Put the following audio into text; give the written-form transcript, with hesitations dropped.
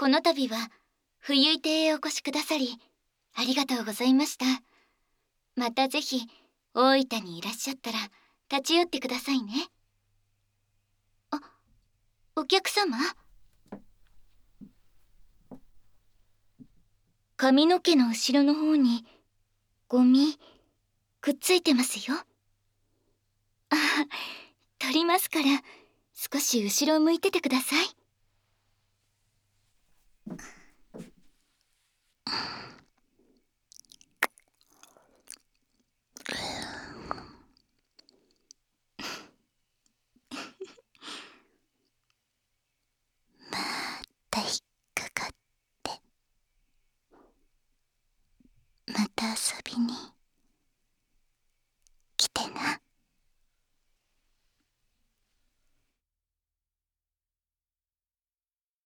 この度は冬井邸へお越しくださりありがとうございました。またぜひ大分にいらっしゃったら立ち寄ってくださいね。あ、お客様、髪の毛の後ろの方にゴミくっついてますよ。あ、取りますから少し後ろを向いててください。 また引っかかって、また遊びに